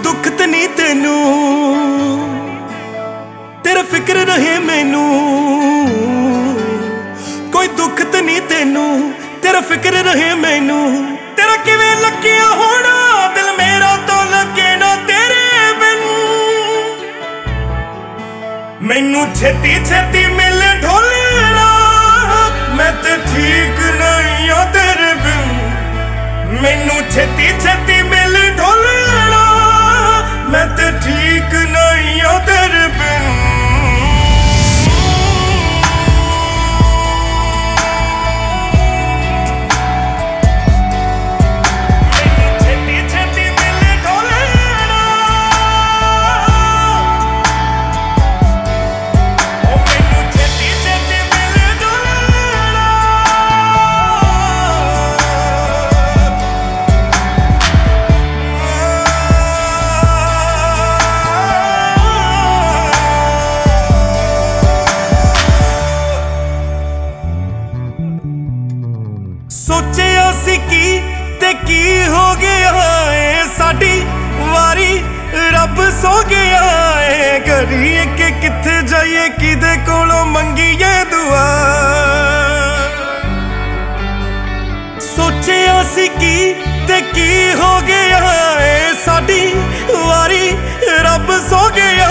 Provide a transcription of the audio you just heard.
दुख ते नहीं तेनू, तेरा फिक्र रहे मैनू। कोई दुख ते नहीं तेनू, तेरा फिक्र रहे मैनू। तेरा किवें लगिया होना दिल मेरा तो लगे ना तेरे बिन। मैनू छेती छेती मिले ढोलना, मैं ते ठीक नहीं आ तेरे बिन। मैनू छेती छेती मिले ढोलना, मैं ते ठीक नहीं आ तेरे बिन। सोचिया सी की ते की हो गया है, साडी वारी रब सो गया है। करिए कि किथे जाइए किदे कोलों मंगीए दुआ। सोचिया सी की ते की हो गया है, साडी वारी रब सो गया